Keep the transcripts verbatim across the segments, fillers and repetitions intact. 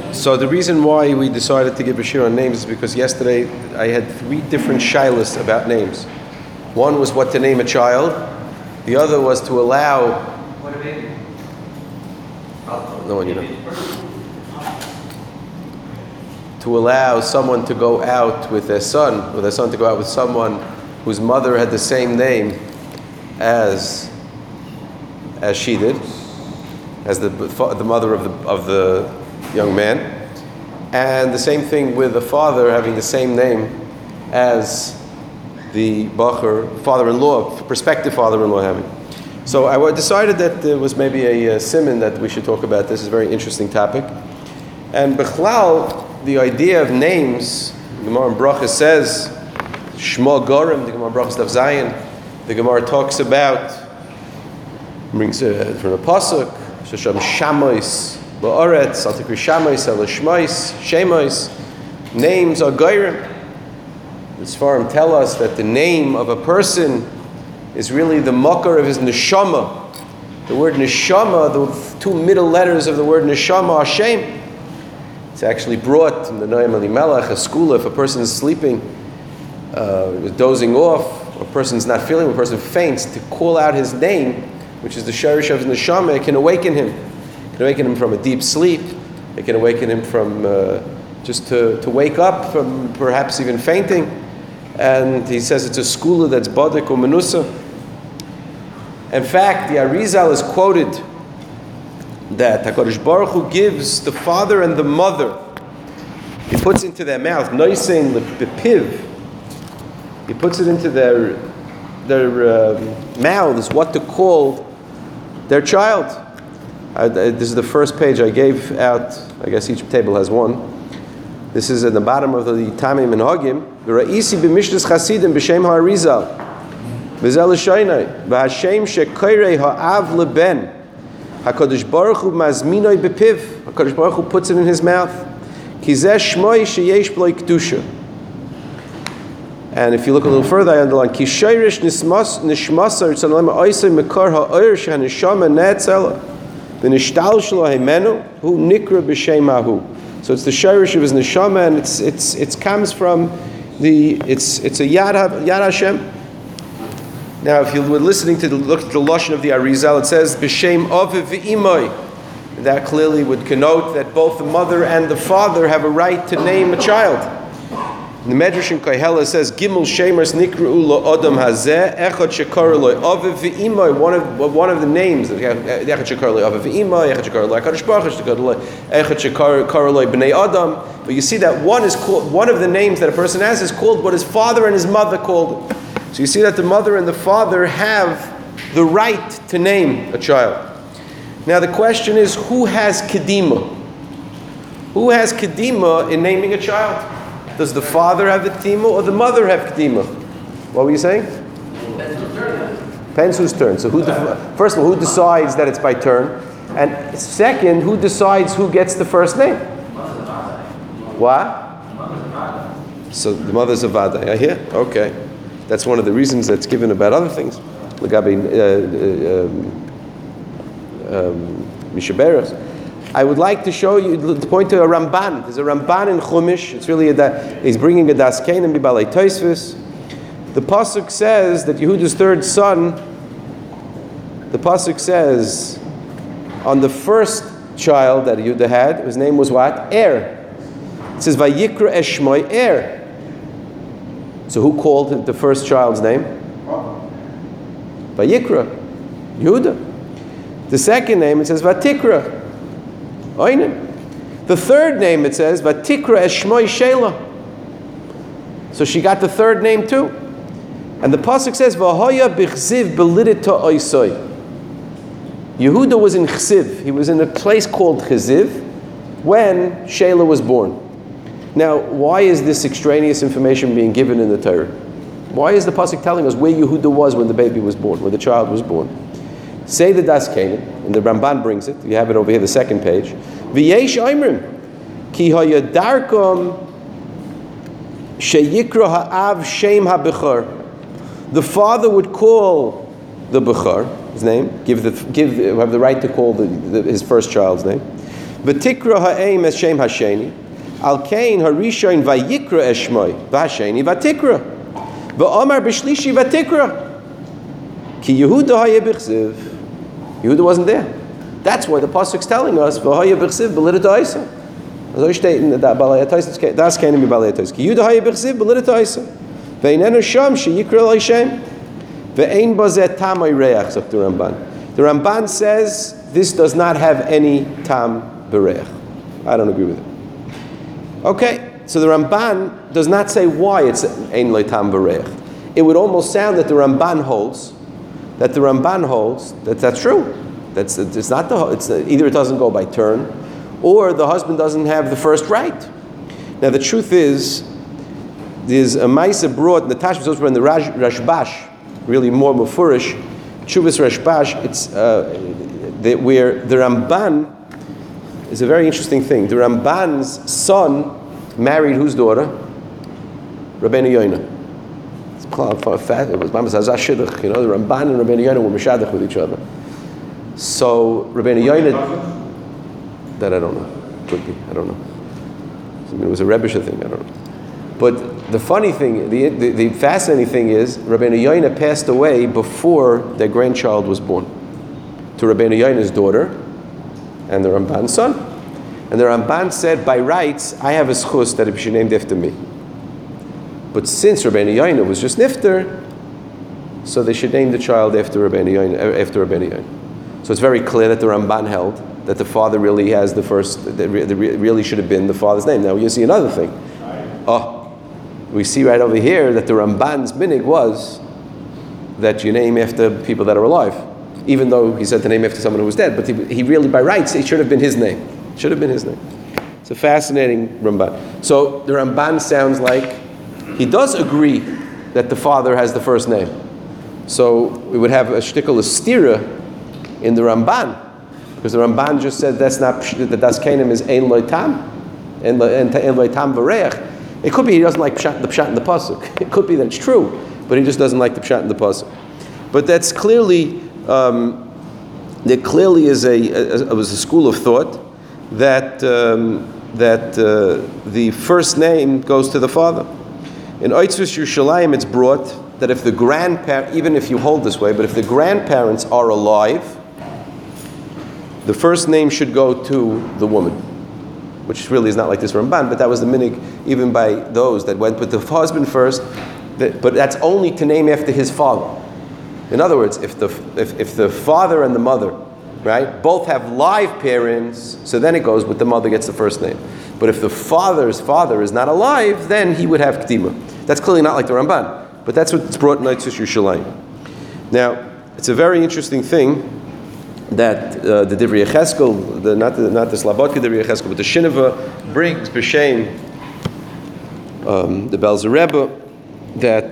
So the reason why we decided to give a shir on names is because yesterday I had three different shilas about names. One was what to name a child. The other was to allow... What a baby. No one, you know. To allow someone to go out with their son, or their son to go out with someone whose mother had the same name as as she did, as the the mother of the of the young man, and the same thing with the father having the same name as the bacher, father-in-law, prospective father-in-law having. So I decided that there was maybe a, a simon that we should talk about. This is a very interesting topic. And Bechlal, the idea of names, the Gemara in Brachas says, Shma Gorim, the Gemara in Brachas Daf Zayin, the Gemara talks about, brings uh, from a pasuk, Shasham Shamois Ba'aretz, Altikri Shamois, Elishmois, Shemois. Names are Goyrim. The Sfarim tell us that the name of a person is really the makar of his neshama. The word neshama, the two middle letters of the word neshama are Shem. It's actually brought in the Noam Elimelech, a school, if a person is sleeping, uh, dozing off, or a person's not feeling, or a person faints, to call out his name, which is the sharish of his neshama, it can awaken him. It can awaken him from a deep sleep. It can awaken him from uh, just to, to wake up from perhaps even fainting. And he says it's a skula that's badik or menusa. In fact, the Arizal is quoted that HaKadosh Baruch Hu gives the father and the mother, he puts into their mouth, noisein lepiv, he puts it into their their uh, mouths what to call their child. I, I, this is the first page I gave out. I guess each table has one. This is at the bottom of the Tamim and Hagim. V'ra'isi b'mishnas chasidim b'shem ha'arizal v'zel l'shaynai v'hashem shekoirei ha'av leben HaKadosh Baruch Hu mazminoi bepiv. HaKadosh Baruch Hu puts it in his mouth. Ki zeh shmoi sheyesh b'loi kedusha. And if you look a little further, I underline Ki shayrish nishmasar tzan lema oisei mekar ha'oyer shehaneshama ne'etzela v'nishtal shelo hemenu hu nikra b'shem hahu. So it's the shayrish of his neshama, and it's it's it comes from the it's it's a yad yad Hashem. Now, if you were listening to the look at the lashon of the Arizal, it says b'shem aviv v'imay. That clearly would connote that both the mother and the father have a right to name a child. The Medrash in Koheles says Gimel Shemers Nikru Lo Adam Hazeh Echad Shekar Lo Aviv v'imay. One of one of the names Echad Shekar Lo Aviv v'imay, Echad Shekar Lo HaKadosh Baruch Hu, Echad Shekar Lo Bnei Adam. But you see that one is called, one of the names that a person has is called what his father and his mother called. So you see that the mother and the father have the right to name a child. Now the question is, who has kedima? Who has kedima in naming a child? Does the father have the kedima or the mother have kedima? What were you saying? Depends whose turn. So who? Def- first of all, who decides that it's by turn? And second, who decides who gets the first name? What? So the mother's a vada. I hear. Okay. That's one of the reasons that's given about other things. L'gabi Mishaberas. I would like to show you, to point to a Ramban. There's a Ramban in Chumash. It's really a da, he's bringing a das kein bi balei Tosfos. The pasuk says that Yehuda's third son. The pasuk says on the first child that Yehuda had, his name was what? Er. It says Vayikra Eshmoi Er. So who called the first child's name? Vayikra, Yehuda. The second name it says Vatikra, Oinen. The third name it says Vatikra Eshmoi Shela. So she got the third name too. And the pasuk says V'hoya b'chziv belidita oisoi. Yehuda was in Chziv. He was in a place called Chziv when Shela was born. Now, why is this extraneous information being given in the Torah? Why is the pasuk telling us where Yehuda was when the baby was born, when the child was born? Say the das kein, and the Ramban brings it. You have it over here, the second page. V'yesh oimrim ki hayadarkom sheyikra ha'av shem ha'bechar. The father would call the bechar, his name, give the give have the right to call the, the, his first child's name. V'tikra ha'eim es shem hasheni. Al kain harishayin vayikra es shmoi. V'hasheni v'tikra. V'omar b'shlishi v'tikra. Ki Yehuda haya b'chziv. Yehuda wasn't there. That's why the pasuk's telling us v'haya b'chziv b'lidat ha'isa. As I state in the Balei HaTosfos, das kennen wir Balei HaTosfos. Ki Yehuda haya b'chziv b'lidat ha'isa. Ve'inenu sham sheyikra l'Hashem. Ve'ein bazeh tamay reach, sagt the Ramban. The Ramban says this does not have any tam b'reach. I don't agree with it. Okay, so the Ramban does not say why it's ein lo tam b'reach. It would almost sound that the Ramban holds that the Ramban holds that that's true. That's it's not the it's either it doesn't go by turn, or the husband doesn't have the first right. Now the truth is, there's a ma'isa brought in the Tashbis also in the Raj, Rashbash, really more mufurish, Chuvas Rashbash. It's uh, that where the Ramban is a very interesting thing. The Ramban's son married whose daughter? Rabbeinu Yoina. It was Mamas Hazah Shidduch. You know, the Ramban and Rabbeinu Yoina were mishadach with each other. So Rabbeinu Yoina, that I don't know. Could be. I don't know. I mean, it was a Rebbeisha thing. I don't know. But the funny thing, the, the, the fascinating thing is, Rabbeinu Yoina passed away before their grandchild was born. To Rabbeinu Yoina's daughter and the Ramban's son. And the Ramban said, by rights, I have a schus that it should be named after me. But since Rabbeinu Yoina was just nifter, so they should name the child after Rabbeinu Yoina, after Rabbeinu Yoina. So it's very clear that the Ramban held that the father really has the first, that really should have been the father's name. Now you see another thing. Oh, we see right over here that the Ramban's minig was that you name after people that are alive. Even though he said to name after someone who was dead, but he, he really, by rights, it should have been his name. It should have been his name. It's a fascinating Ramban. So the Ramban sounds like he does agree that the father has the first name. So we would have a shtickle of stira in the Ramban, because the Ramban just said that's not that das keinem is ein loy tam, ein loy tam v'reach. It could be he doesn't like pshat, the pshat in the pasuk. It could be that it's true, but he just doesn't like the pshat in the pasuk. But that's clearly um, there clearly is a, a, a was a school of thought that um, that uh, the first name goes to the father. In Oitzvus Yerushalayim, it's brought that if the grandparent, even if you hold this way, but if the grandparents are alive, the first name should go to the woman, which really is not like this Ramban, but that was the minig even by those that went with the husband first, that, but that's only to name after his father. In other words, if the if, if the father and the mother, right, both have live parents, so then it goes with the mother gets the first name. But if the father's father is not alive, then he would have K'dima. That's clearly not like the Ramban, but that's what's brought in Oitzvus Yerushalayim. Now, it's a very interesting thing that uh, the Divrei Yecheskel, the, not the not the Slabodka Divrei Yecheskel, but the Shineva brings b'shem um, the Belzer Rebbe that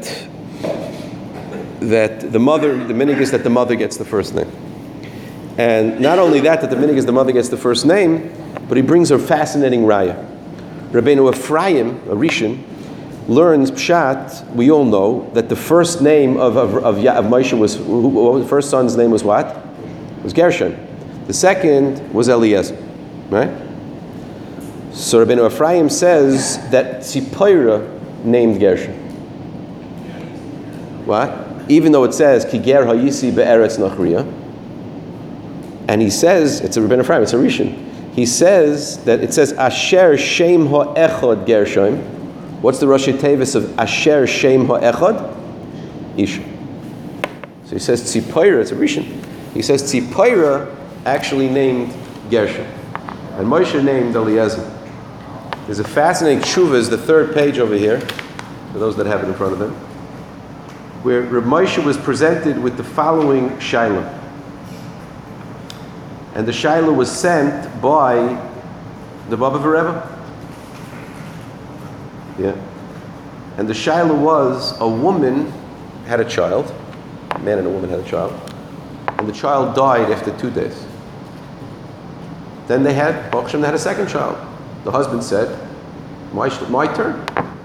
that the mother, the minig is that the mother gets the first name, and not only that, that the minig is the mother gets the first name, but he brings a fascinating raya. Rabbeinu Ephraim, a Rishon, learns pshat. We all know that the first name of of, of, of Moshe was who, who, the first son's name was what? Was Gershon. The second was Eliezer, right? So Rabbeinu Ephraim says that Tzipora named Gershon. What? Even though it says Ki ger hayisi be'eretz nachriya, and he says it's a Rabbeinu Ephraim, it's a Rishon. He says that it says Asher Shem Ha'echad Gershon. What's the Rashi Tevis of Asher Shem Ha'echad? Isha. So he says Tzipora, it's a Rishon. He says Tzipora actually named Gershon, and Moshe named Eliezer. There's a fascinating tshuva, is the third page over here, for those that have it in front of them, where Reb Moshe was presented with the following shaila. And the shaila was sent by the Baba Rebbe. Yeah. And the shaila was, a woman had a child, a man and a woman had a child, and the child died after two days. Then they had, Baruch Hashem, they had a second child. The husband said, my, my turn.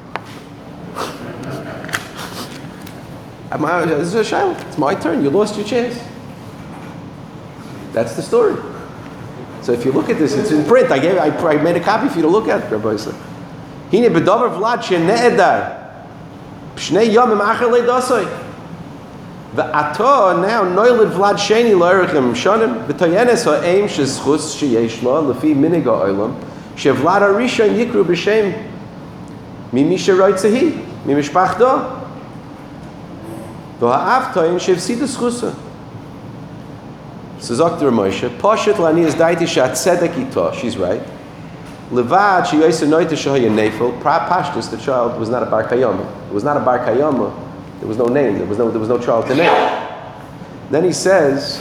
This is a shaila. It's my turn. You lost your chance. That's the story. So if you look at this, it's in print. I gave, I, I made a copy for you to look at, Rabbi Yisrael. Hine bedavar vlad shene'edar. Pshnei yomim acher leidasoi. Ve'ato now noilid vlad sheni lo'erichem shonim. V'toyenes ha'eim she'zchus she'yesh lo lefi minig ha'olam. She'vlad ha'rishon yikru b'shem mimi she'roitzehi. Mimishpachto. V'ha'avtoyin she'vsida zchusa. So Doctor Moshe, Poshet lani is daiti shat tzedek ito. She's right. Levad she yoyse noite shehoye nefel. Pashtus, the child was not a bar kayama. It was not a bar kayama. There was no name. There was no. There was no child to name. Then he says,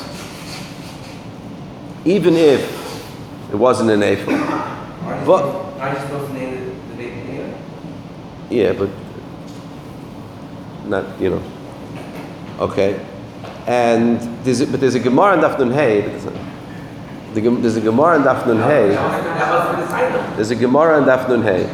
even if it wasn't a nefel, but aren't you supposed to name the, the baby anyway? Yeah, but not you know. Okay. And there's a, but there's a Gemara in Daf Nun Hey. The, there's a Gemara in Daf Nun Hey. There's a Gemara in Daf Nun Hey.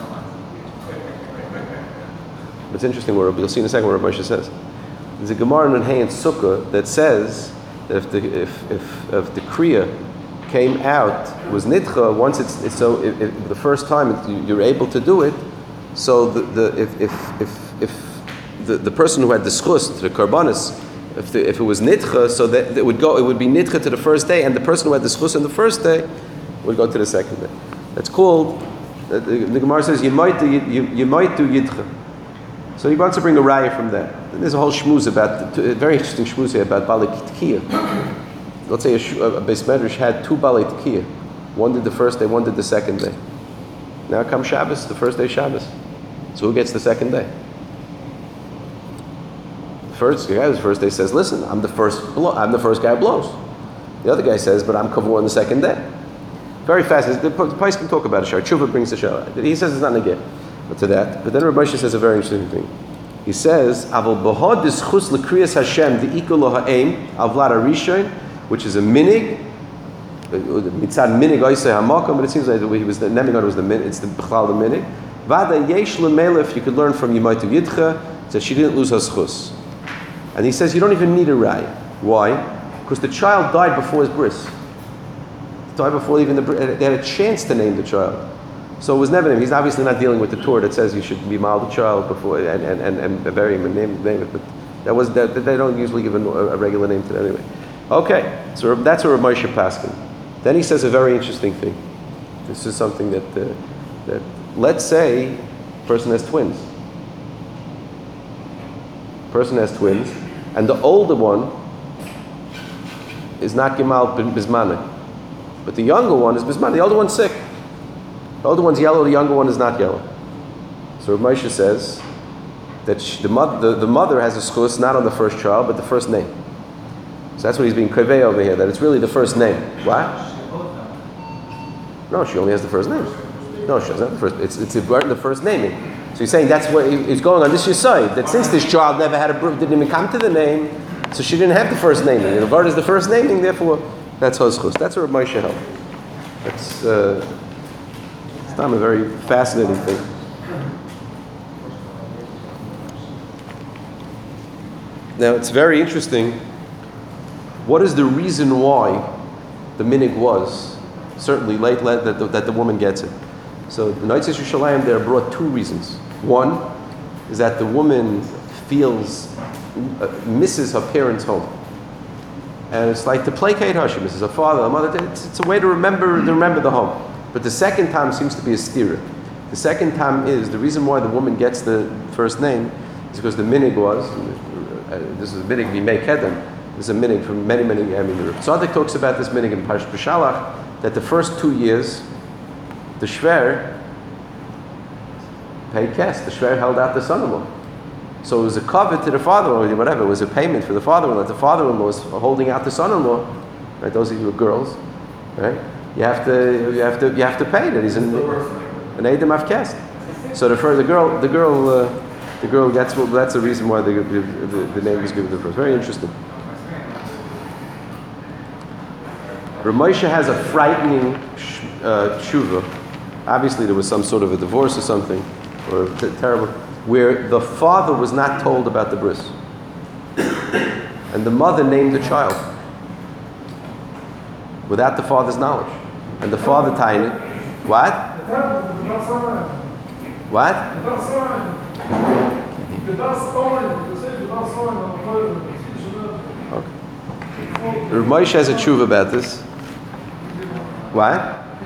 It's interesting. Where you'll see in a second what Rabbi Moshe says. There's a Gemara in Nun Hey in Sukkah that says that if the if if, if the kriya came out was nidcha once it's, it's so if, if the first time it, you're able to do it, so the, the if if if if the, the person who had the schus, the karbanis. If, the, if it was nidcha, so that it would go, it would be nidcha to the first day, and the person who had the schus on the first day would go to the second day. That's called. The, the Gemara says you might do you, you might do yidcha. So he wants to bring a raya from that. And there's a whole shmuz about a very interesting shmuz here about balei tkiya. Let's say a, a beis medrash had two balei tkiya. One did the first day, one did the second day. Now comes Shabbos, the first day Shabbos. So who gets the second day? First guy, the first day says, "Listen, I'm the first. Blow, I'm the first guy who blows." The other guy says, "But I'm kavur on the second day." Very fast. The place can talk about it. Shar Tshuva brings the shah. He says it's not negeh, but to that. But then Rabbi Moshe says a very interesting thing. He says, "Aval bahod dischus lekriyas Hashem deikol lo ha'eim avlad harishon," which is a minig. Mitzad minig oisei hamakom, but it seems like the way he was the nemigod was the minig. It's the b'chlal the minig. Vada yesh lemelef. You could learn from Yimaitu Yidcha that she didn't lose her schus. And he says you don't even need a raya. Why? Because the child died before his bris. Died before even the bris. They had a chance to name the child. So it was never named. He's obviously not dealing with the Torah that says you should be mild the child before and and and, and bury him and name, name it. But that was that they don't usually give a, a regular name to it anyway. Okay, so that's a Rav Moshe Paskin. Then he says a very interesting thing. This is something that uh, that let's say a person has twins. Person has twins. And the older one is not Gimal Bismana. But the younger one is Bismana. The older one's sick. The older one's yellow, the younger one is not yellow. So Rav Moshe says that she, the, mother, the, the mother has a schus not on the first child, but the first name. So that's what he's being krevei over here, that it's really the first name. What? No, she only has the first name. No, she doesn't have the first. It's, it's the first naming. So he's saying that's what he's going on this side. That since this child never had a didn't even come to the name, so she didn't have the first naming. And the word is the first naming, therefore that's hozchus. That's what Moshe held. That's uh, it's not a very fascinating thing. Now it's very interesting. What is the reason why the minig was certainly late that the, that the woman gets it? So the Noitz Yerushalayim there brought two reasons. One is that the woman feels, uh, misses her parents' home. And it's like to placate her. She misses her father, her mother. It's, it's a way to remember to remember the home. But the second time seems to be a stira. The second time is, the reason why the woman gets the first name is because the minig was, uh, this is a minig v'mei kedem, this is a minig from many, many, I mean, the Tzaddik talks about this minig in Parsh B'Shalach, that the first two years, the Shver paid cash. The Shver held out the son-in-law. So it was a cover to the father-in-law, or whatever. It was a payment for the father-in-law. The father-in-law was holding out the son-in-law. Right? Those of you who are girls, right? You have to, you have to, you have to pay that. He's an an Edom Avkest. So the first, the girl, the girl, uh, the girl. That's what. That's the reason why the the, the, the name was given to the first. Very interesting. Rav Moshe has a frightening uh, tshuva. Obviously, there was some sort of a divorce or something, or t- terrible, where the father was not told about the bris, and the mother named the child. without the father's knowledge. And the father tiny. What? What? Okay. Rav Moshe has a tshuva about this. What?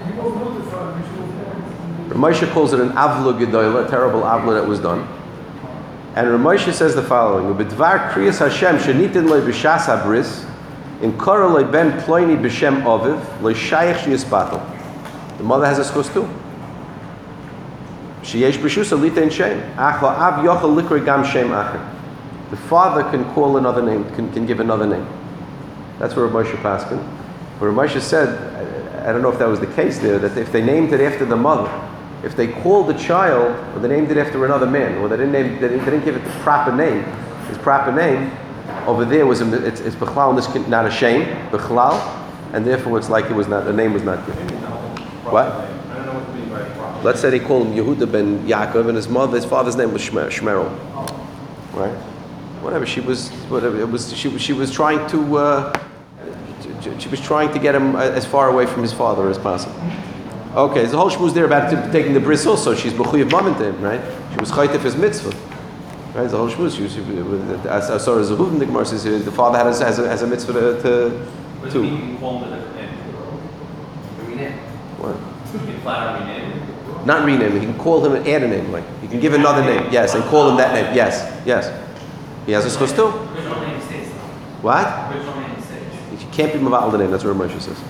Rav Moshe calls it an avla gedola, a terrible avla that was done. And Rav Moshe says the following: "Ubedvar kriyas Hashem shenitin loy b'shas habris, in kora loy ben ploini b'shem aviv loy shayich sheyispatel." The mother has a schus too. Sheyesh b'shusa litein shem. Ach ha'av yochel likra gam shem acher. The father can call another name, can, can give another name. That's where Rav Moshe paskin. But Rav Moshe said, I, I don't know if that was the case there, that if they named it after the mother, if they called the child, or they named it after another man, or they didn't name, they didn't, they didn't give it the proper name, his proper name, over there was a, it's, it's bechlal, not a shame, bechlal, and therefore it's like it was not, the name was not given. What? I don't know what to mean by proper. Let's say they called him Yehuda ben Yaakov, and his mother, his father's name was Shmer, Shmerel, right? Whatever, she was, whatever it was, she she was trying to, uh, she was trying to get him as far away from his father as possible. Okay, the whole shmuz there about taking the bris also. She's b'chuyev mamen to him, right? She was chaytef his mitzvah, right? The whole shmuz. She was, as as far as the Zuhuv, the Gemara says, the father had a, has a, has a mitzvah to. to What to do you mean you call him a different name? Rename. what? You can flat out rename him? Not rename him. He can call him and add a name. Like you can give another name. Yes, and call him that name. Yes, yes. He has a schus too. Original name stays. What? Original name stays. You can't be maval the name. That's what Moshe says.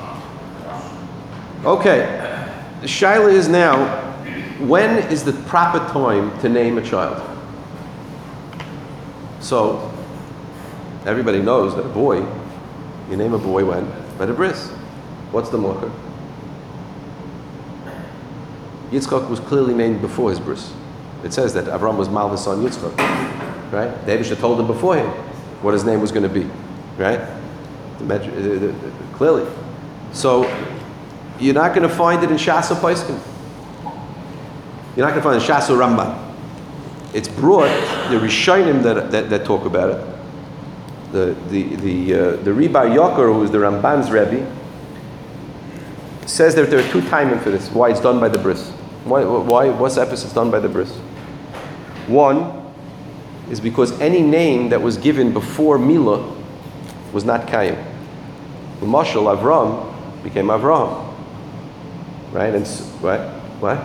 Okay, the shaila is now, when is the proper time to name a child? So, everybody knows that a boy, you name a boy when? By the bris. What's the marker? Yitzchak was clearly named before his bris. It says that Avram was Malva's son Yitzchak, right? David should have told him beforehand what his name was going to be, right? The, the, the, the, clearly. So, you're not going to find it in Shas or Paiskin. You're not going to find it in Shas or Ramban. It's brought, the Rishonim that, that, that talk about it, the the the uh, the Rebbe Yoker, who is the Ramban's Rebbe, says that there are two timing for this, why it's done by the bris. Why, why what's the episode done by the bris? One is because any name that was given before Milah was not Kayim. The Mashal Avram became Avram. Right? And what? What?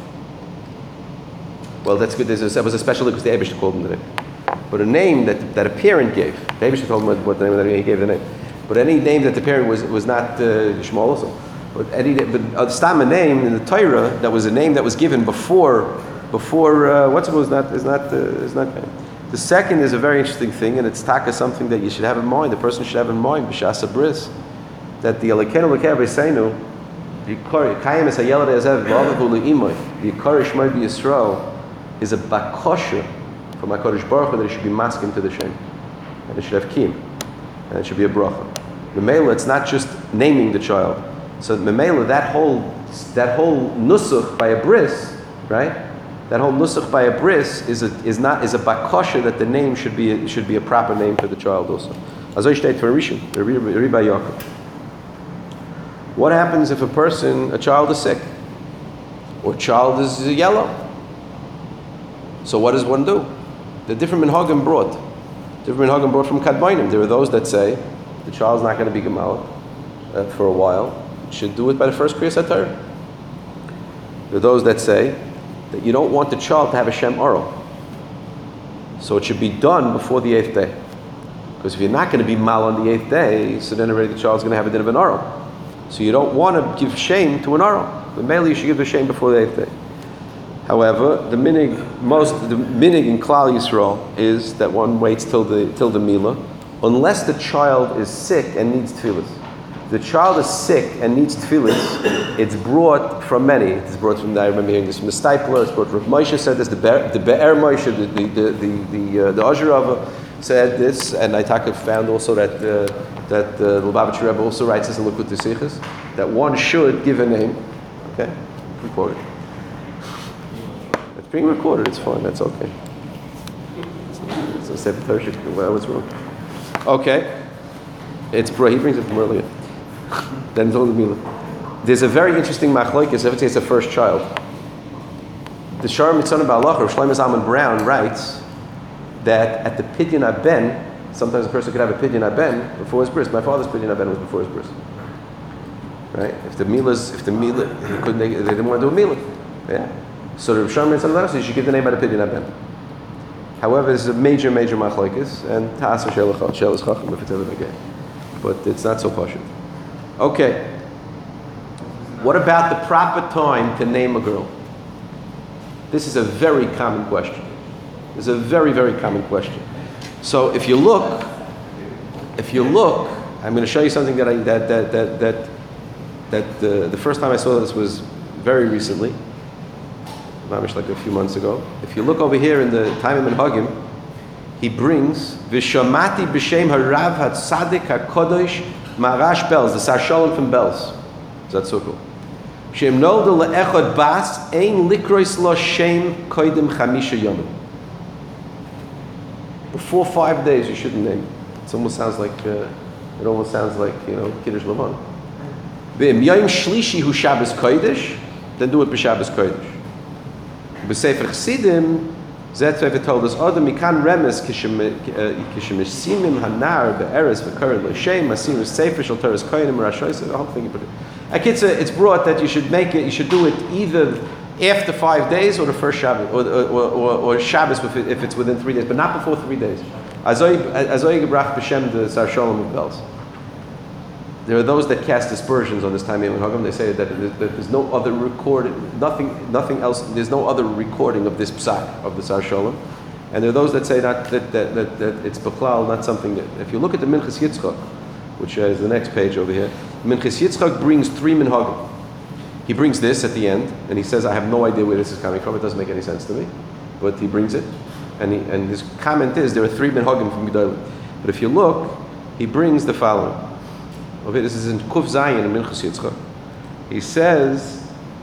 Well, that's good. There's a, that was a special because the Eibush called him the name. But a name that, that a parent gave, the Eibush told him what, what the name that he gave the name. But any name that the parent was was not uh, Shmuel also. But any but uh, stam a name in the Torah that was a name that was given before before uh, what's it was not is not uh, is not. The second is a very interesting thing, and it's taka something that you should have in mind. The person should have in mind b'shas bris that the Elokeinu Elokei Avosseinu, the Kayim es hayelad ezev v'avahu le'imoy, the Yikar Shmoi b'Yisrael is a bakosha from HaKadosh Baruch Hu that it should be maskim to the Shem, and it should have kiyum, and it should be a bracha. Memela, it's not just naming the child. So memela, that whole that whole nusach by a bris, right? That whole nusach by a bris is a is not is a bakosha that the name should be a, should be a proper name for the child also. Azoy shteit for Rishon, the Rebbe Yaakov. What happens if a person, a child is sick, or child is yellow? So what does one do? The different minhagim brought, different minhagim brought from Kadmainim. There are those that say the child's not going to be gemal uh, for a while. You should do it by the first Kriyas HaTorah. There are those that say that you don't want the child to have a Shem Oro. So it should be done before the eighth day. Because if you're not going to be mal on the eighth day, so then already the child's going to have a din of an Oro. So you don't want to give shame to an Oro. The male you should give the shame before the eighth day. However, the minig, most the minig in Klal Yisrael is that one waits till the till the Milah, unless the child is sick and needs tefillas. If the child is sick and needs tefillas, it's brought from many. It's brought from, I remember hearing this from the Stipler, it's brought from Moshe said this, the Be'er, the Be'er Moshe, the the the the, the, uh, the Azharava said this, and I found also that uh, that uh, the Lubavitcher Rebbe also writes this in Likutei Sichos, that one should give a name. Okay, recorded. It's being recorded. It's fine. That's okay. So Sefer Torah, what's wrong? Okay, it's he brings it from earlier. Then it's only the Mila. There's a very interesting machlokes. If it's a first child, the Shar Mitzvah Ba'alach, or Shlomo Zalman Brown writes that at the Pidyon Aben, sometimes a person could have a Pidyon Aben before his bris. My father's Pidyon Aben was before his bris. Right? If the Mila's, if the Mila, they couldn't, they, they didn't want to do a Mila. Yeah. So the Shar Mitzvah Ba'alach says you should give the name by the Pidyon Aben. However, there's a major, major machlokes, and Ta'as Shelach Shel is Chacham if it's ever again. But it's not so pashut. Okay. What about the proper time to name a girl? This is a very common question. It's a very, very common question. So if you look, if you look, I'm going to show you something that I that that that that that uh, the first time I saw this was very recently, mamish like a few months ago. If you look over here in the Taimim and Hagim, he brings Vishamati b'shem harav hatzadik hakodesh Marash Belz, the Sar Shalom from Belz. That's so cool. Shem nolda le'echad bas ein likrois lo shem koidim chamisha yomim. Before five days, you shouldn't name. It almost sounds like uh, it almost sounds like you know Kiddush Lavan. V'im yom shlishi hu Shabbos kodesh, then do it b'Shabbos kodesh. B'Sefer Chasidim, Zetvev told us, "Adam mikan remes kishemisimim hanar be'eres v'kared l'shem masir sefer shel Torahs kohenim rashois." The whole thing you put it. It's it's brought that you should make it. You should do it either after five days or the first Shabbos, or or, or, or Shabbos if, it, if it's within three days, but not before three days. Azoy azoy gebrach b'shem the Sar Shalom of Belz. There are those that cast aspersions on this time in Hagam. They say that, that there's no other recording, nothing, nothing else. There's no other recording of this psak of the Sar Shalom, and there are those that say that that that, that, that it's beklal, not something that. If you look at the Minchas Yitzchak, which is the next page over here, Minchas Yitzchak brings three minhagim. He brings this at the end, and he says, "I have no idea where this is coming from. It doesn't make any sense to me," but he brings it, and he, and his comment is there are three minhagim from Gedolim. But if you look, he brings the following. Okay, this is in Kuf Zayin in Minchas Yitzchak. He says,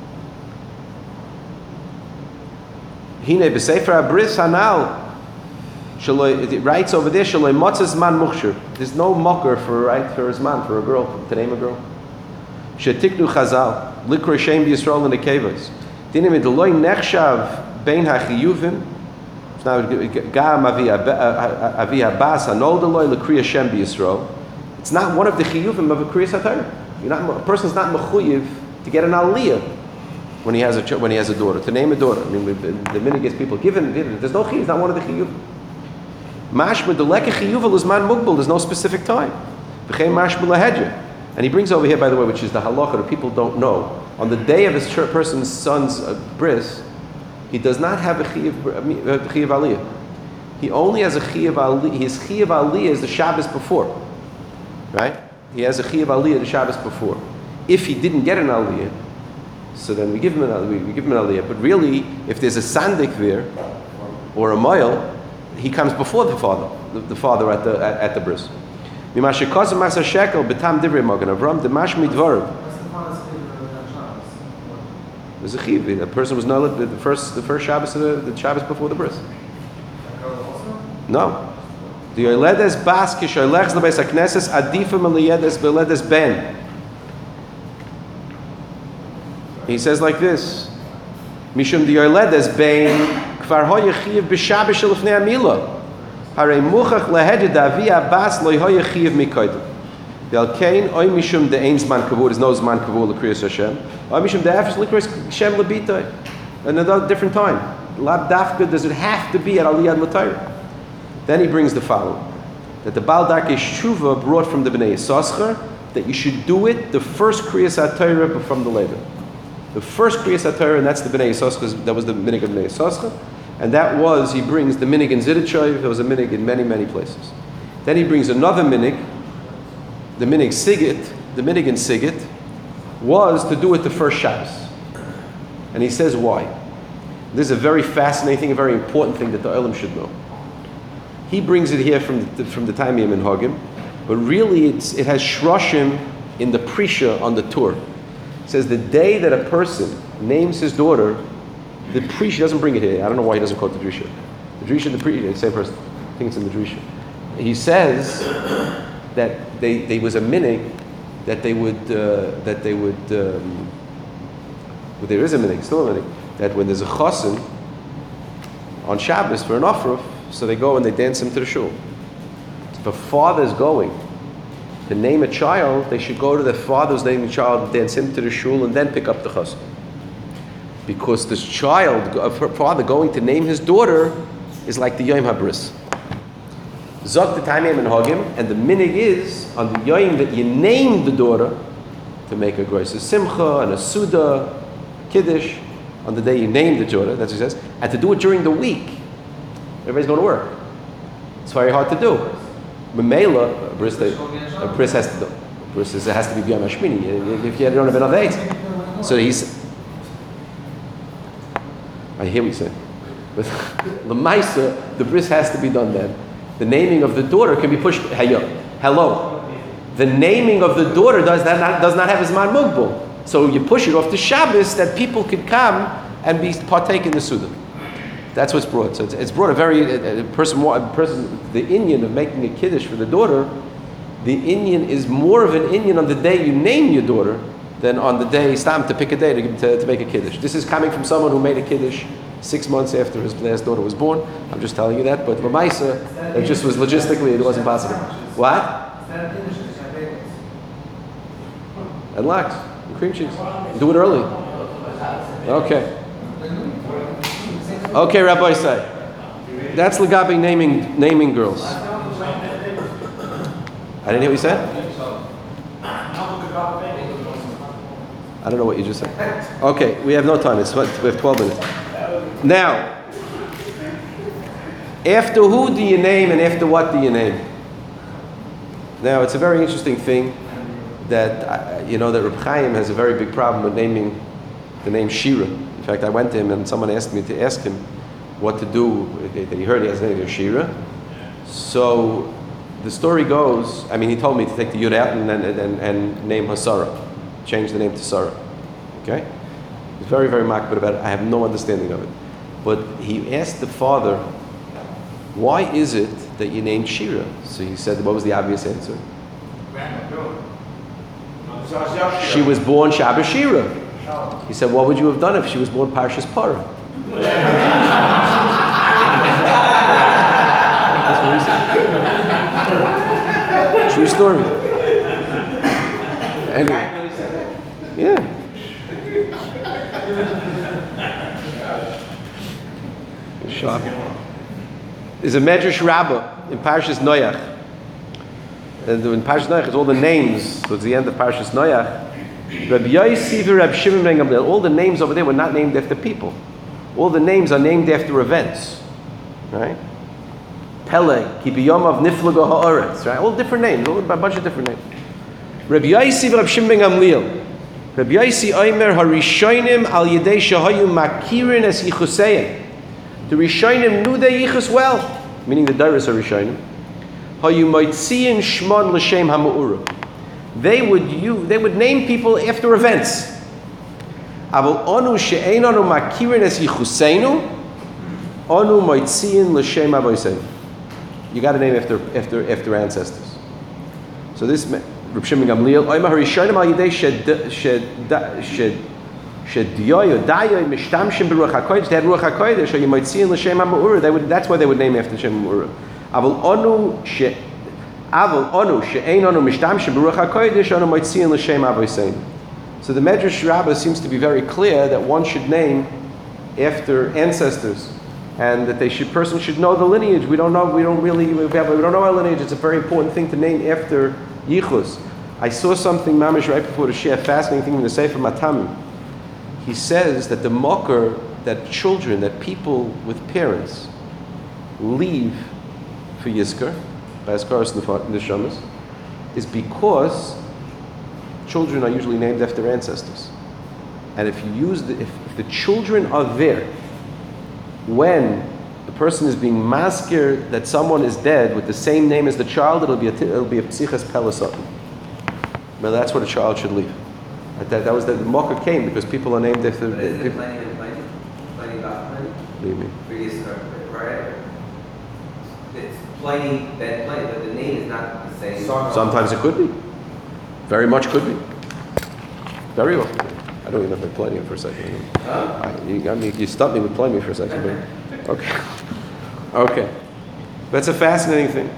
"Hine b'sefer abris hanal." It writes over there, "Shaloi motzes man muchshir." There's no mocker for right for his man for a girl to name a girl. Shetiknu Chazal likro shem b'Yisrael in the kevos. Dinim idloi nechshav bein hachiyuvim. Now gam avi avi abbas hanol deloi lekriya shem b'Yisrael. It's not one of the chiyuvim of a kriyas haTorah. You're not a person's not mechuyev to get an aliyah when he has a when he has a daughter to name a daughter. I mean, the, the minute gets people given, there's no chiyuv. It's not one of the chiyuvim. Mashma deleka chiyuv is man mugbal. There's no specific time. V'chein mashma lahedja. And he brings over here, by the way, which is the halacha that people don't know. On the day of his person's son's uh, bris, he does not have a chiyuv uh, chiyuv aliyah. He only has a chiyuv aliyah. His chiyuv aliyah is the Shabbos before. Right? He has a chiyuv aliyah the Shabbos before. If he didn't get an aliyah, so then we give him an aliyah. We give him an aliyah. But really, if there's a sandik there or a mile, he comes before the father, the, the father at the at, at the bris. What's the There's a chiyuv. A person was not the first the first Shabbos the, the Shabbos before the bris. No. The yoledes bas kishoylechs lebeis hakneses adifim eliyedes beledes ben. He says like this: Mishum the yoledes ben kvar hoye chiyuv b'Shabbos shel lefnei amila. Harei muchach leheded avi abbas lo hoye chiyuv mikoydim. Del kain oy mishum de ein zman kavur is no zman kavur lekriyas Hashem. Oy mishum de afis lekriyas Hashem lebitay. Another different time. Lab dafka does it have to be at aliyah l'tayr? Then he brings the following, that the Baal Darkei Shuva brought from the Bnei Yissaschar that you should do it the first Kriyas HaTorah from the Levi. The first Kriyas HaTorah, and that's the Bnei Yissaschar, that was the minig of Bnei Yissaschar, and that was, he brings the minig in Zidichoy, there was a minig in many, many places. Then he brings another minig, the minig Sigit, the minig in Sigit, was to do it the first Shabbos. And he says why. This is a very fascinating, a very important thing that the Olam should know. He brings it here from the, from the time Yom Hagim, but really it's, it has shroshim in the Prisha on the tour. It says the day that a person names his daughter, the Prisha doesn't bring it here. I don't know why he doesn't quote the Drisha. The Drisha and the Prisha, the same person. I think it's in the Drisha. He says that they, there was a minig that they would uh, that they would um, well, there is a minhag, still a minhag, that when there's a chosin on Shabbos for an offer, so they go and they dance him to the shul. If a father's going to name a child, they should go to the father's naming child, dance him to the shul, and then pick up the chosin. Because this child, of her father going to name his daughter, is like the Yom HaBris. Zok the Taimim and Hagim, and the minig is on the Yom that you name the daughter to make a grace, a simcha and a suda, kiddush, on the day you name the daughter, that's what he says, and to do it during the week. Everybody's going to work. It's very hard to do. Memela, a bris, a bris has to do. A bris is, it has to be B'yam Hashmini. If you don't have another eight, so he's. I hear what you say. But the Maisa, the bris has to be done then. The naming of the daughter can be pushed. Hello, hello. The naming of the daughter does that not, does not have his man mugbul. So you push it off to Shabbos that people could come and be partake in the Suda. That's what's brought. So it's, it's brought a very a, a person, a person. The Indian of making a kiddush for the daughter, the Indian is more of an Indian on the day you name your daughter than on the day stam to pick a day to, give, to, to make a kiddush. This is coming from someone who made a kiddush six months after his last daughter was born. I'm just telling you that. But Lamaisa, it just was logistically it wasn't possible. What? And lox and cream cheese. Do it early. Okay. Okay, Rabbi say. That's Lagabi naming naming girls. I didn't hear what you said. I don't know what you just said. Okay, we have no time. It's we have twelve minutes. Now, after who do you name and after what do you name? Now, it's a very interesting thing that uh, you know that Reb Chaim has a very big problem with naming the name Shira. In fact, I went to him and someone asked me to ask him what to do. He heard he has the name of Shira. So the story goes. I mean, he told me to take the Yud out and and, and, and name her Sarah. Change the name to Sarah. Okay? He's very, very makbid about it. I have no understanding of it. But he asked the father, why is it that you named Shira? So he said, what was the obvious answer? She was born Shabbos Shira. He said, what would you have done if she was born Parshas Parah? That's what he said. True story. Anyway. Yeah. Shock. There's a Medrash Rabbah in Parshas Noach. And in Parshas Noach, it's all the names. Towards the end of Parshas Noach, Rabbi Yossi, Rabbi Shimon ben Gamliel, all the names over there were not named after people. All the names are named after events. Right? Pele, Ki b'yomav niflaga ha'aretz. Right? All different names, all, a bunch of different names. Rabbi Yossi, Rabbi Shimon ben Gamliel. Rabbi Yossi Omer harishonim al yedei shahayu makirin es yichusayim. The Rishonim knew their yichus well, meaning the Dairis are Rishonim. Hayu moitziin shmon l'shem ha'ma'ura. They would use, they would name people after events. Aval onu she'einanu makirin es yichuseinu, onu moitziin l'shem avoseinu. You got to name after after after ancestors. So this Reb Shimon Gamliel, Omer harishonim al yedei shed shed shed Shediyoy Dayoy Mishtamshim Beruach HaKodesh. They had Ruach HaKodesh. Or you might see in L'Shem HaMa'ura. They would. That's why they would name after Shem HaMa'ura. Aval Onu She Aval Onu She'ein Onu Mishtamshim Beruach HaKodesh. Onu might see in L'Shem Avosein. So the Medrash Rabbah seems to be very clear that one should name after ancestors, and that they should person should know the lineage. We don't know. We don't really. We, have, we don't know our lineage. It's a very important thing to name after Yichus. I saw something mamish right before the share, fascinating thing in the Sefer Matamim. He says that the mocker, that children, that people with parents leave for Yizkar, by Askaras Neshamas, is because children are usually named after ancestors. And if you use the, if, if the children are there when the person is being maskir that someone is dead with the same name as the child, it'll be a it'll be a psichas pelasot. Now that's what a child should leave. That, that was the, the mocker came because people are named after. But isn't it plenty and plenty? Plenty about plenty? What do you mean? Previous right? It's plenty, that plenty, but the name is not the same. Sometimes it could be. Very much could be. Very well. I don't even know if I played me for a second. Huh? I, you, I mean, you stumped me with playing me for a second. But, okay. Okay. That's a fascinating thing.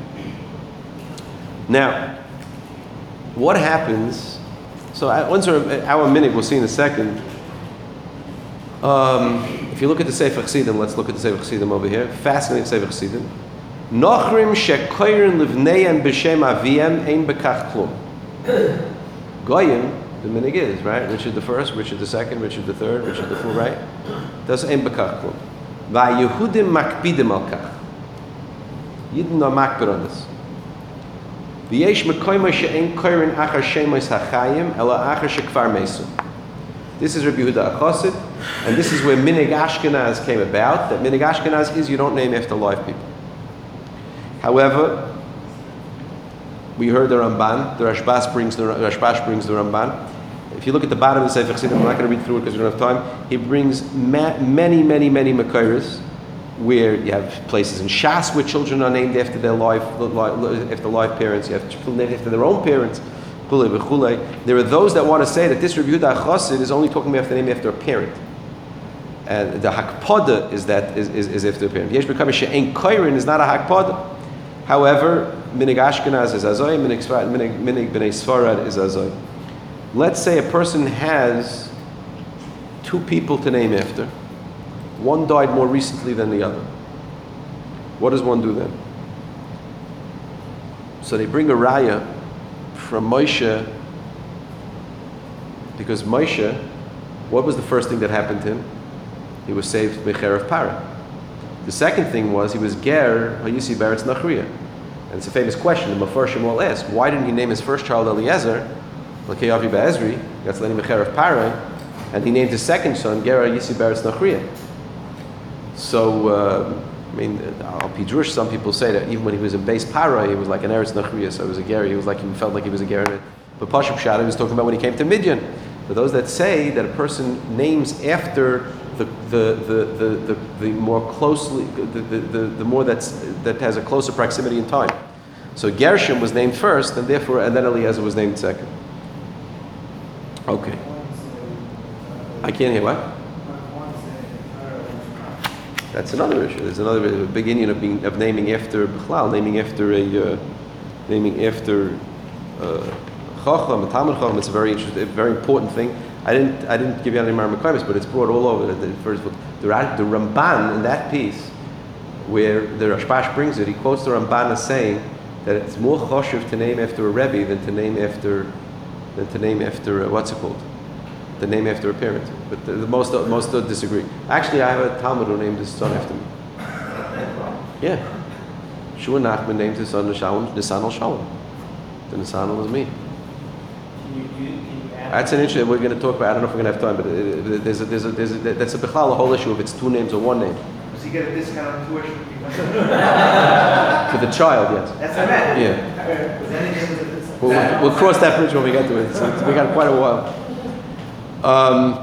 Now, what happens? So, I- once our, our minute, we'll see in a second. Um, if you look at the Sefer Chassidim, let's look at the Sefer Chassidim over here. Fascinating Sefer Chassidim. Nochrim shekoirin livneihem b'shem aviyem ein bekach klum. Goyim, the minig is, right? Richard the first, Richard the second, Richard the third, Richard the fourth, right? Das ein bekach klum. Va'yehudim makpidim al kach. Yidden are makpid on this. V'yesh mekoyma she'ein koirin achar shemois hachayim ela achar shekvar mesu. This is Rabbi Yehuda HaChassid, and this is where Minig Ashkenaz came about. That Minig Ashkenaz is you don't name after live people. However, we heard the Ramban. The Rashbas brings the Rashbash brings the Ramban. If you look at the bottom of the Sefer Chassidim, I'm not going to read through it because we don't have time. He brings ma- many, many, many Makairis, where you have places in Shas where children are named after their live, after live parents. You have people named after their own parents. There are those that want to say that this Rabbi Yehuda HaChassid is only talking about the name after a parent. And the hakpada is that is, is, is after a parent. Yesh b'kama she'en koirin is not a hakpada. However, minig Ashkenaz is azoy, minig minig minig b'nei Sfarad is azoy. Let's say a person has two people to name after. One died more recently than the other. What does one do then? So they bring a raya from Moshe, because Moshe, what was the first thing that happened to him? He was saved Mecher of Para. The second thing was he was Ger Hayusi Baretz Nachriya. And it's a famous question the Mefarshim will ask, why didn't he name his first child Eliezer, L'kei Avi Ba'ezri, that's Leni Mecher of Para, and he named his second son Ger Hayusi Baretz Nachriya. So, uh, I mean, Al Pidrush, some people say that even when he was in base Para, he was like an Eretz Nachriya, so he was a Ger, he was like, he felt like he was a Ger. But Pashup Shad, he was talking about when he came to Midian. For those that say that a person names after the the the the, the, the more closely the, the, the, the more that's that has a closer proximity in time. So Gershom was named first, and therefore and then Eliezer was named second. Okay. I can't hear what? That's another issue. There's another big Indian of being of naming after Bichlal, naming after a uh, naming after uh, Chacham, a Talmud Chacham. It's a very interesting, a very important thing. I didn't I didn't give you any Mar Mekaymis, but it's brought all over. The first the, the Ramban in that piece, where the Rashbash brings it, he quotes the Ramban as saying that it's more choshev to name after a Rebbe than to name after than to name after a, what's it called? The name after a parent. But the, the most most disagree. Actually, I have a Talmud who named his son after me. Yeah, Shua Nachman named his son Nishan Nisan Shalom. The Nisan was me. That's an issue we're going to talk about. I don't know if we're going to have time, but it, it, there's a, there's a, there's a, that's a bichlal, a whole issue if it's two names or one name. Does he get a discount on tuition? For the child, yes. That's what I meant. Yeah. Was any- We'll, we'll, we'll cross that bridge when we get to it. So we got quite a while. Um,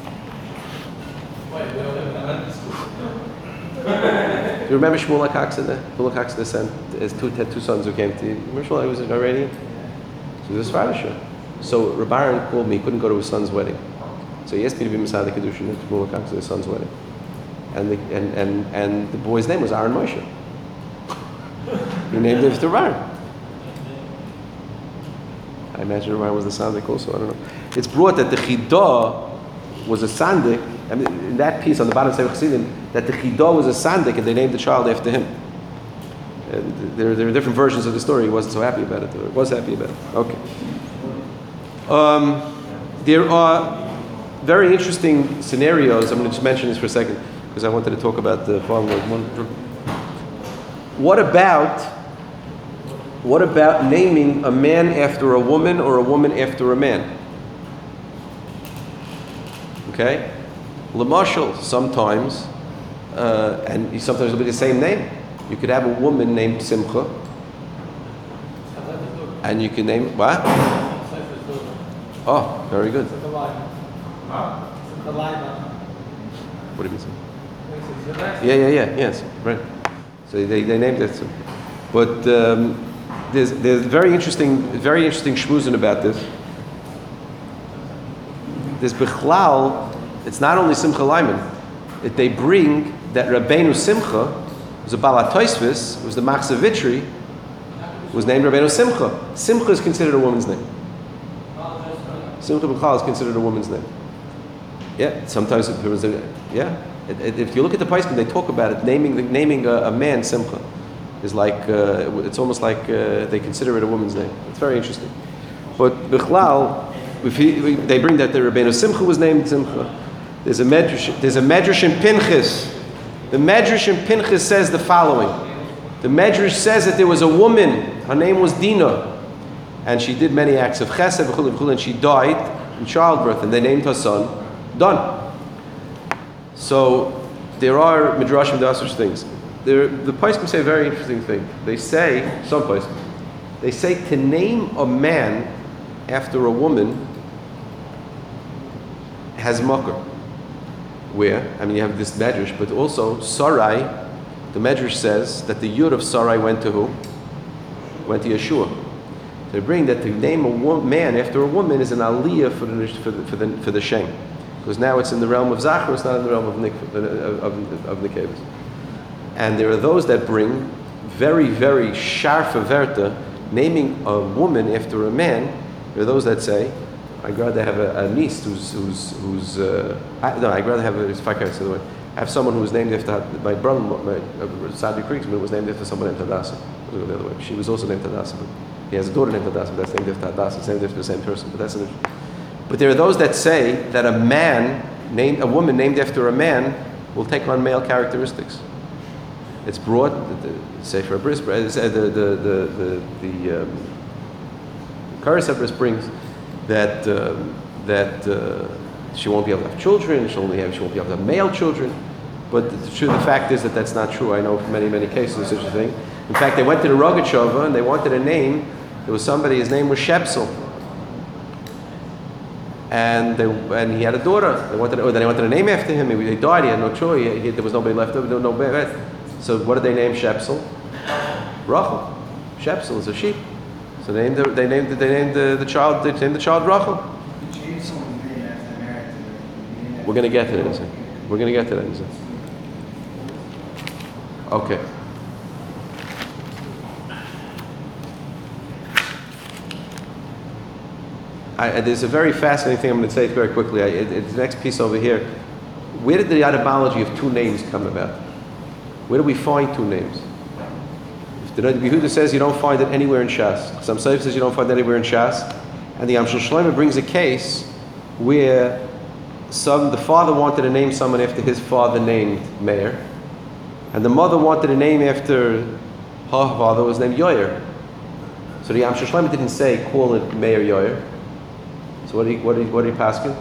do you remember Shmuel HaKaksadah? Shmuel HaKaksadah sent his two, had two sons who came to you. Remember Shmuel? He was an Iranian. So he was Svarisha. So Rabbaran called me, he couldn't go to his son's wedding. So he asked me to be Masada Kedushin at Shmuel HaKaksadah's son's wedding. And the, and, and, and the boy's name was Aaron Moshe. He named him after Aaron. I imagine Aaron was the Sandik also, I don't know. It's brought that the Chidah was a Sandik, I mean, in that piece on the bottom of Sefer Chassidim, that the Chidah was a Sandik and they named the child after him. And there, there are different versions of the story. He wasn't so happy about it, or he was happy about it. Okay. Um, there are very interesting scenarios. I'm going to just mention this for a second because I wanted to talk about the following one. What about what about naming a man after a woman or a woman after a man? Okay, Lamashal sometimes, uh, and sometimes it'll be the same name. You could have a woman named Simcha, and you can name what? Oh, very good. What do you mean? Yeah, yeah, yeah, yes, right. So they, they named it. So. But um, there's there's very interesting, very interesting shmuzin about this. There's Bichlal, it's not only Simcha Lyman, that they bring that Rabbeinu Simcha was a Balat Tosfos, was the Machzor Vitri, was named Rabbeinu Simcha. Simcha is considered a woman's name. Simcha Bichlal is considered a woman's name. Yeah, sometimes it was a, yeah. It, it, if you look at the Paiskim, they talk about it. Naming the, naming a, a man Simcha is like uh, it's almost like uh, they consider it a woman's name. It's very interesting. But Bichlal, if he, they bring that the Rabbeinu Simcha was named Simcha. There's a medrash. There's a medrash in Pinchas. The medrash in Pinchas says the following. The medrash says that there was a woman. Her name was Dinah, and she did many acts of chesed, and she died in childbirth, and they named her son Don. So there are midrashim, there are such things. There, the Paiskim say a very interesting thing. They say, some Paiskim, they say to name a man after a woman has makar. Where? I mean, you have this medrash, but also Sarai, the medrash says that the yud of Sarai went to who? Went to Yeshua. They bring that to name a wo- man after a woman is an aliyah for the for the for the, for the shem. Because now it's in the realm of Zachar, it's not in the realm of Nik, of, of, of Nikevis. And there are those that bring very, very sharfa verta, naming a woman after a man. There are those that say, I'd rather have a, a niece who's, who's, who's uh, I, no, I'd rather have a, if I can't say the way, have someone who was named after, my brother, my, uh, Sadi Kriegsman was named after someone named Hadassah. We'll go the other way. She was also named Hadassah, but he has a daughter named Hadassah, but that's named after Hadassah. It's named after the same person, but that's an But there are those that say that a man, named, a woman named after a man, will take on male characteristics. It's brought, the, the Sefer Bris, the the the the the, the um, Karas Bris brings that um, that uh, she won't be able to have children. She only have she won't be able to have male children. But the, true, the fact is that that's not true. I know from many many cases of such a thing. In fact, they went to the Rogatchover and they wanted a name. There was somebody. His name was Shepsel. And they, and he had a daughter. They wanted, or they wanted a name after him. He, he died. He had no choice. He, he, there was nobody left over. There was no bed. So what did they name Shepsel? Rachel. Shepsel is a sheep. So they named the, they named the, they named the, the child. They named the child Rachel. We're going to get to that in a second. We're going to get to that in a second. Okay. I, there's a very fascinating thing I'm going to say very quickly. I, it, it's the next piece over here. Where did the etymology of two names come about? Where do we find two names? If the Yehuda says you don't find it anywhere in Shas, some Seif says you don't find it anywhere in Shas, and the Amshel Shlomo brings a case where some the father wanted to name someone after his father named Meir, and the mother wanted to name after her father was named Yoyer. So the Amshel Shlomo didn't say call it Meir Yoyer. So what do you what do you, what do you paskin?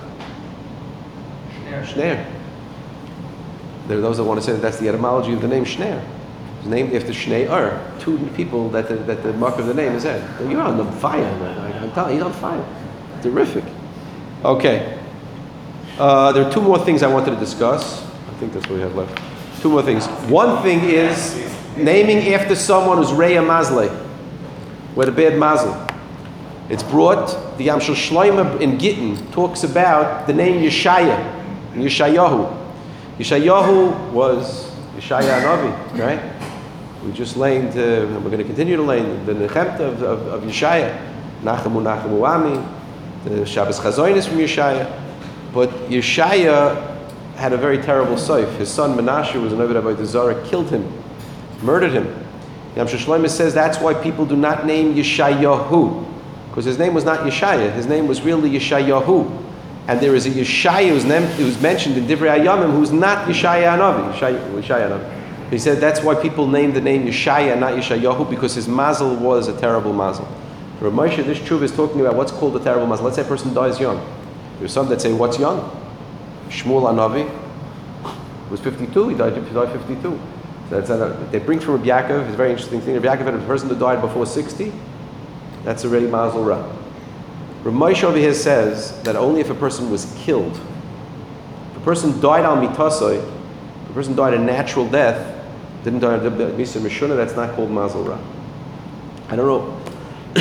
Shner. Shner. There are those that want to say that that's the etymology of the name Shner. It's named after Shnei Ur, two people that the, that the mark of the name is at. You're on the fire, man. I'm telling you, you're on fire. Terrific. Okay. Uh, there are two more things I wanted to discuss. I think that's what we have left. Two more things. One thing is naming after someone who's Reya Mazle, with a bad mazel. It's brought, the Amshel Shlomo in Gittin talks about the name Yeshaya, Yeshayahu. Yeshayahu was Yeshaya Hanavi, right? We just laid, uh, we're going to continue to lay the Nechemta of, of, of Yeshaya, Nachamu Nachamu Ami, the Shabbos Chazonis from Yeshaya. But Yeshaya had a very terrible seif. His son Menashe was an Oved Avodah Zarah, killed him, murdered him. The Amshel Shlomo says that's why people do not name Yeshayahu, because his name was not Yeshaya. His name was really Yeshayahu. And there is a Yeshaya who's, named, who's mentioned in Divrei Hayamim who's not Yeshaya Hanavi. Yeshaya, Yeshaya Hanavi. He said that's why people named the name Yeshaya, not Yeshayahu, because his mazel was a terrible mazel. For Moshe, this tshuva is talking about what's called a terrible mazel. Let's say a person dies young. There's some that say, what's young? Shmuel Hanavi was fifty-two. He died, he died fifty-two. So that's a, they bring from Rabbi Yaakov. It's a very interesting thing. Rabbi Yaakov had a person that died before sixty. That's already mazel ra. Rav Moshe over here says that only if a person was killed. If a person died al mitasoi, if a person died a natural death, didn't die of misa mishuna, that's not called mazel ra. I don't know.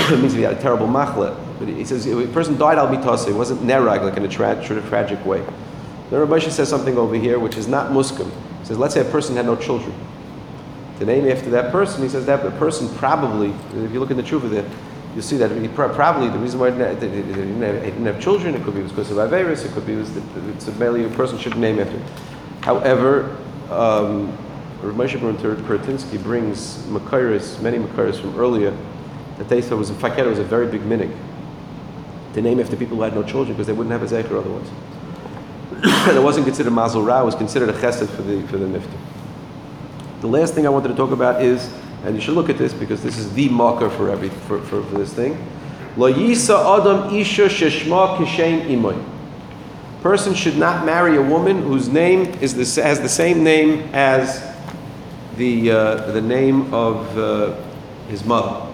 it means he had a terrible machla. But he says if a person died al mitase, it wasn't nerag like in a tra- tra- tragic way. Then Rabbi Moshe says something over here which is not muskim. He says, let's say a person had no children. The name after that person, he says that person probably, if you look in the truth of it, you'll see that he pro- probably the reason why he didn't, have, he didn't have, he didn't have children, it could be because of Averis, it could be was that it's a merely a person should name after. However, um, Rav Moshe ben Kurtinsky brings Makairis, many Makairis from earlier, that they thought was a fakir was a very big minig to name after people who had no children because they wouldn't have a zecher otherwise. And it wasn't considered mazel ra; it was considered a chesed for the for the nifter. The last thing I wanted to talk about is, and you should look at this because this is the marker for every for, for, for this thing. Lo yisa adam isha sheshma kishem imoy. Person should not marry a woman whose name is the, has the same name as the uh, the name of uh, his mother.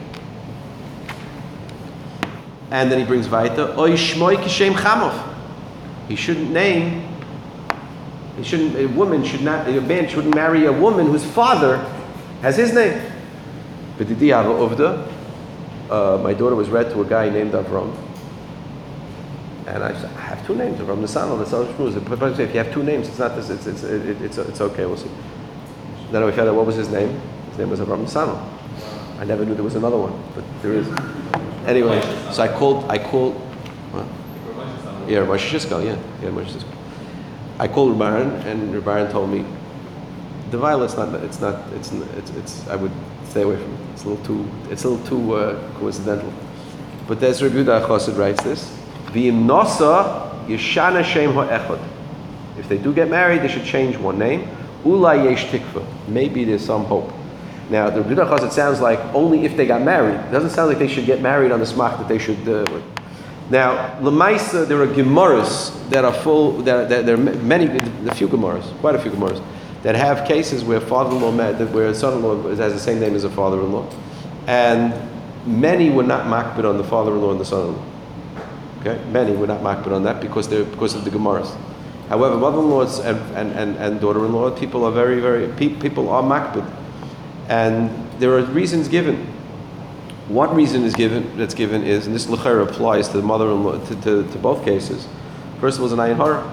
And then he brings Vaita, Oy shmoy kishem chamov. He shouldn't name, he shouldn't, a woman should not, a man shouldn't marry a woman whose father has his name. B'didi hava uvda, uh, my daughter was read to a guy named Avram. And I said, I have two names, Avram Nisano, that's all true. But if you have two names, it's not this, it's, it's, it, it's, it's okay, we'll see. Then we found out what was his name. His name was Avram Nisano. I never knew there was another one, but there is. Anyway, so I called, I called, what? Yeah, Moshe Shishkel, yeah, yeah, Moshe Shishkel. I called Rebaran, and Rebaran told me, the violet's not, it's not, it's, it's, it's, I would stay away from it. It's a little too, it's a little too uh, coincidental. But there's Rabbi Yehuda Chassid writes this, V'im nosa yeshana shem ha'echad. If they do get married, they should change one name. Ulai yesh tikva. Maybe there's some hope. Now, the Rabbi Yehuda Chassid sounds like only if they got married. It doesn't sound like they should get married on the smach that they should. Uh, now, Lamaisa, there are Gemaras that are full. There, there, there are many, a few Gemaras, quite a few Gemaras, that have cases where father-in-law met, where a son-in-law has the same name as a father-in-law, and many were not makbid on the father-in-law and the son-in-law. Okay, many were not makbid on that because they're because of the Gemaras. However, mother-in-laws and, and, and, and daughter-in-law, people are very, very pe- people are makbid. And there are reasons given. One reason is given that's given is, and this l'chera applies to the mother-in-law to, to, to both cases. First of all, is an ayin hara,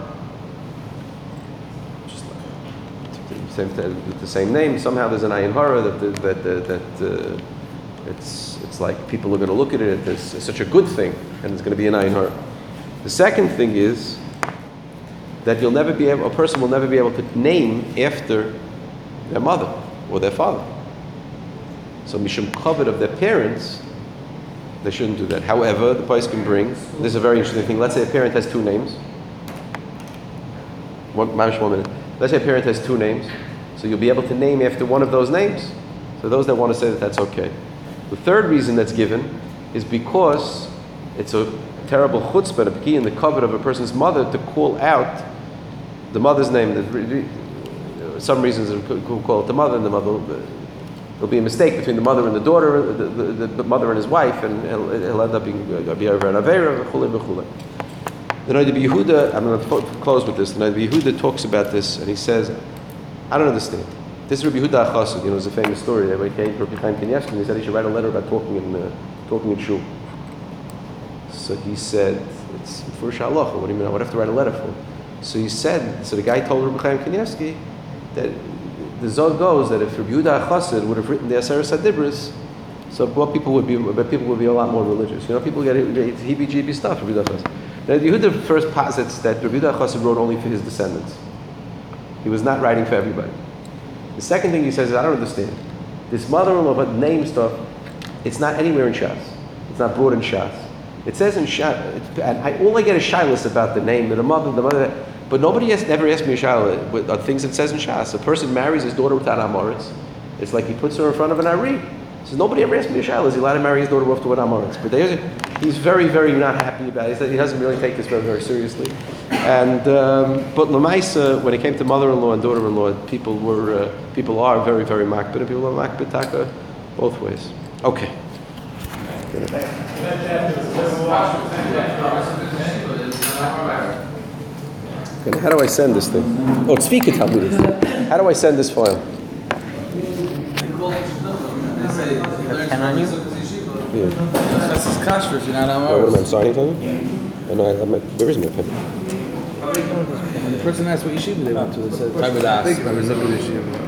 just like, same, with the same name. Somehow there's an ayin hara that that that, that uh, it's it's like people are going to look at it as such a good thing, and it's going to be an ayin hara. The second thing is that you'll never be able, a person will never be able to name after their mother or their father. So mishum kavod of their parents, they shouldn't do that. However, the place can bring, this is a very interesting thing. Let's say a parent has two names. One, one minute. Let's say a parent has two names. So you'll be able to name after one of those names. So those that want to say that that's okay. The third reason that's given is because it's a terrible chutzpah, a key in the kavod of a person's mother to call out the mother's name. Some reasons we'll call it the mother and the mother. There'll be a mistake between the mother and the daughter, the, the, the mother and his wife, and he'll, he'll end up being be over an avera, v'chulei v'chulei. The Noda B'Yehuda, I'm going to close with this. The Noda B'Yehuda talks about this, and he says, I don't understand. This is Rabbi Yehuda Chassid. You know, it's a famous story. They came to Rabbi Chaim Kanievsky, and he said he should write a letter about talking in uh, talking in shul. So he said, it's for halacha. What do you mean? I would have to write a letter for? So he said, so the guy told Rabbi Chaim Kanievsky that the Zog goes that if Rabbi Yehuda Chassid would have written the Aseret Sadibris, so what people would be, but people would be a lot more religious. You know, people get heebie-jeebie stuff. Rabbi Yehuda Chassid. Now, Yehuda first posits that Rabbi Yehuda Chassid wrote only for his descendants. He was not writing for everybody. The second thing he says is, I don't understand. This mother-in-law, but name stuff, it's not anywhere in Shas. It's not brought in Shas. It says in Shas, and I, all I get is shilas about the name of the mother, the mother. But nobody has never asked me a shaila with things it says in Shas. A person marries his daughter without amoritz. It's like he puts her in front of an ari. Says nobody ever asked me a shaila. Is he allowed to marry his daughter off to an amoritz? But there's a, he's very, very not happy about it. He doesn't really take this very, very seriously. And um, but lemaisa, when it came to mother-in-law and daughter-in-law, people were uh, people are very, very makbid, and people are makbid taka both ways. Okay. Okay, how do I send this thing? Oh, it's Tzvika Talmudis. How do I send this file? Can on you? Yeah. That's his kashrus, you're not Oh, what am I Amoris. signing something? Oh, no, I, I'm, there is no opinion. When the person asks what yeshiva they went to, they said, Taibadas. Think about it, look at this shit.